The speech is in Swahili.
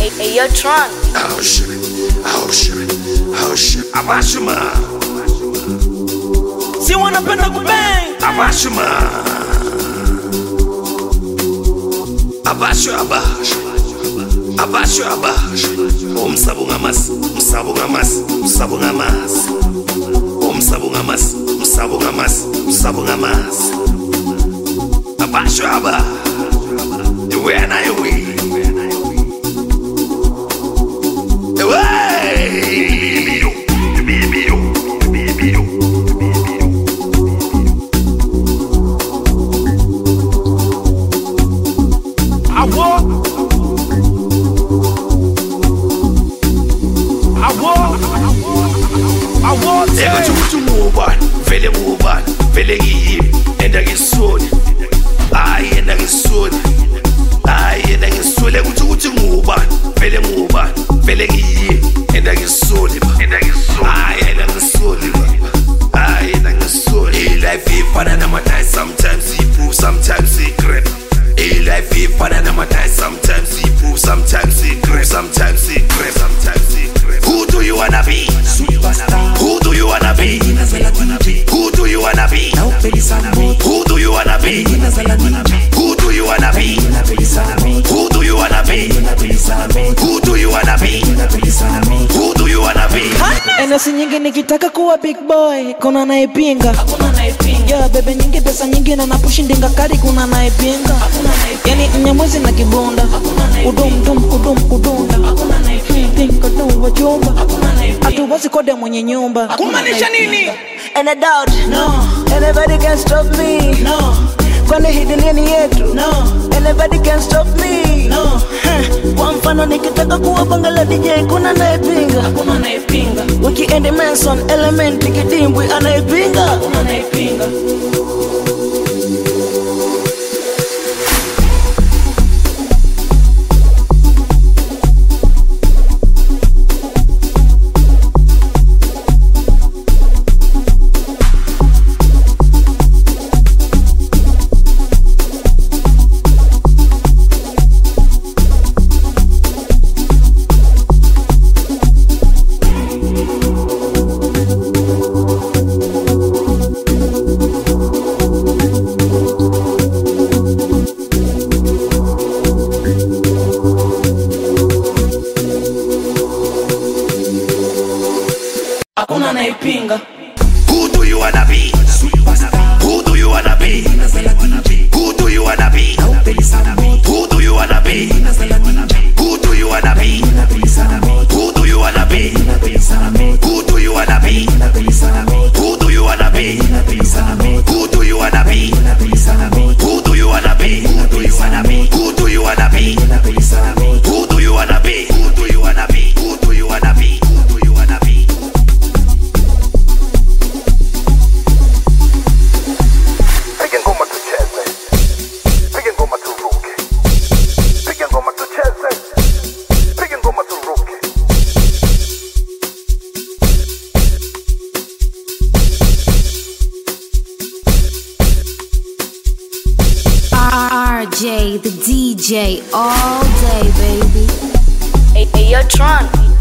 Hey, yo, Tron. Oh shit. Abashuma. Si wanapenda kubang. Abashuma. Abasho. Umsabungamas. Abasho aba. When I win. Vele ngiyimi enda ngisoni enda ngisoni ukuthi ngubani vele ngiyimi enda ngisoni enda ngisoni life ifana namadai sometimes ipu sometimes igrep life ifana namadai sometimes ipu sometimes igrep who do you wanna be superstar who do you wanna be who do you wanna be who do you wanna be who do you wanna be who do you wanna be who do you wanna be who do you wanna be Enesi nyingi nikitaka kuwa big boy kuna naipinga yeah bebe nyingi pesa nyingi na napushi ndinga kari kuna naipinga yani mnyamwezi na kibunda udunda think katu wa chumba atuwasi kode mwenye nyumba Kumaanisha nini? And I doubt No. Anybody can stop me No. Kwani hii dunia ni yetu No. Anybody can stop me No. Kwa mfano nikitaka kuwa bangala DJ kuna naipinga Hakuna naipinga. Weekend Manson Element kidimbwi anaipinga Hakuna naipinga. Hakuna naipinga. who do you wanna be who do you wanna be who do you wanna be who do you wanna be who do you wanna be who do you wanna be who do you wanna be who do you wanna be who do you wanna be who do you wanna be who do you wanna be who do you wanna be who do you wanna be who do you wanna be who do you wanna be who do you wanna be Piga ngoma tucheze, piga ngoma turuke, piga ngoma tucheze, piga ngoma turuke. RJ, the DJ, all day, baby. Hey, yo, Tron.